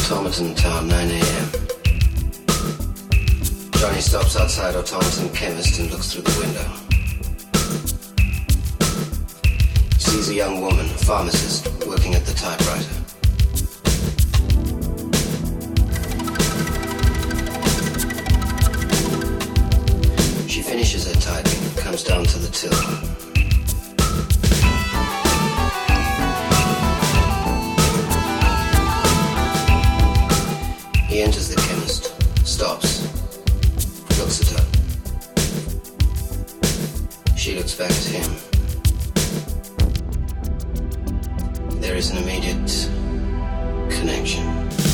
Automaton Town, 9 a.m. Johnny stops outside Automaton Chemist and looks through the window. He sees a young woman, a pharmacist, working at the typewriter. She finishes her typing and comes down to the till. He enters the chemist, stops, looks at her. She looks back at him. There is an immediate connection.